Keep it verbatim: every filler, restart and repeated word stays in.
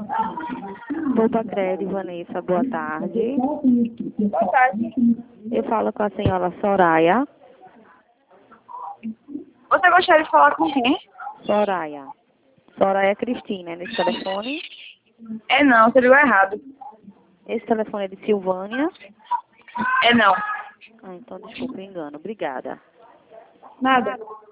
Poupa Crédito, Vanessa, boa tarde. Boa tarde. Eu falo com a senhora Soraya. Você gostaria de falar com quem? Soraya. Soraya Cristina, é nesse telefone. É não, você ligou errado. Esse telefone é de Silvânia. É não. Ah, então desculpa o engano. Obrigada. Nada.